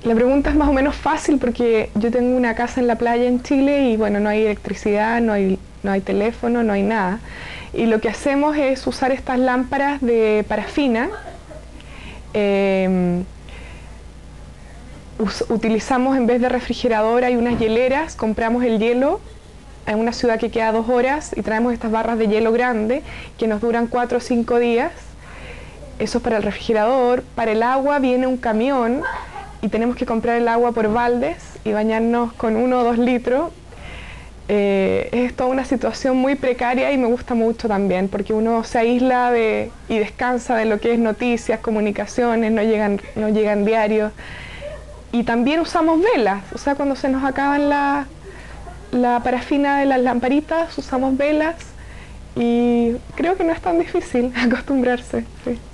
La pregunta es más o menos fácil porque yo tengo una casa en la playa en Chile y bueno, no hay electricidad, no hay teléfono, no hay nada. Y lo que hacemos es usar estas lámparas de parafina. Eh, Utilizamos en vez de refrigerador hay unas hieleras, compramos el hielo en una ciudad que queda 2 horas y traemos estas barras de hielo grande que nos duran 4 o 5 días. Eso es para el refrigerador. Para el agua viene un camión y tenemos que comprar el agua por baldes y bañarnos con 1 o 2 litros. Es toda una situación muy precaria y me gusta mucho también porque uno se aísla y descansa de lo que es noticias, comunicaciones, no llegan diarios. Y también usamos velas, o sea, cuando se nos acaban la parafina de las lamparitas, usamos velas y creo que no es tan difícil acostumbrarse. Sí.